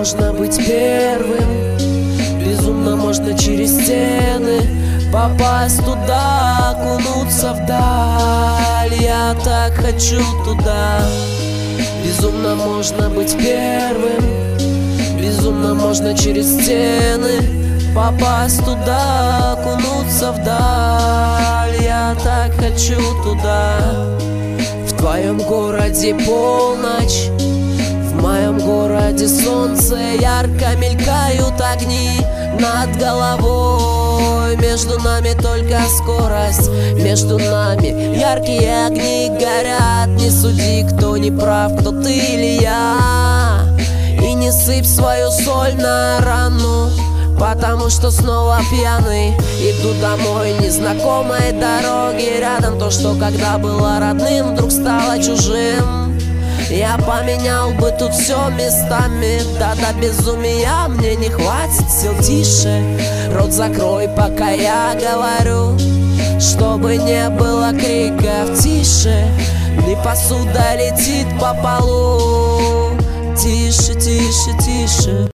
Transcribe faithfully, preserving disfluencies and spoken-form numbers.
можно быть первым, безумно можно через стены попасть туда, окунуться вдаль. Я так хочу туда. Безумно можно быть первым, безумно можно через стены попасть туда, окунуться вдаль. Я так хочу туда. В твоем городе полночь, в моем городе солнце, ярко мелькают огни над головой. Между нами только скорость, между нами яркие огни горят. Не суди, кто не прав, кто ты или я, и не сыпь свою соль на рану, потому что снова пьяный иду домой. Незнакомой дороги рядом, то, что когда было родным, вдруг стало чужим. Я поменял бы тут все местами, да до безумия мне не хватит сил. Тише, рот закрой, пока я говорю, чтобы не было криков. Тише, не посуда летит по полу. Тише, тише, тише.